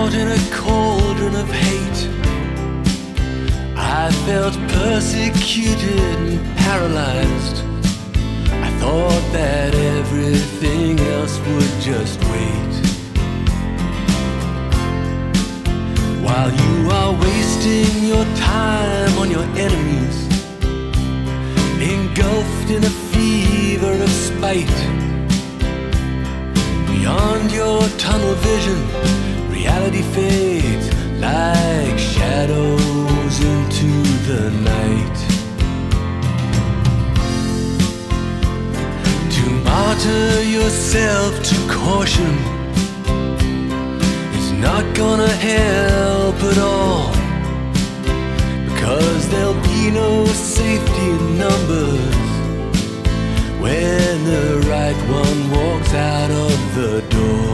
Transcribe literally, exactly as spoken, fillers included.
Caught in a cauldron of hate, I felt persecuted and paralyzed. I thought that everything else would just wait. While you are wasting your time on your enemies, engulfed in a fever of spite, beyond your tunnel vision, reality fades like shadows into the night. To martyr yourself to caution is not gonna help at all, because there'll be no safety in numbers when the right one walks out of the door.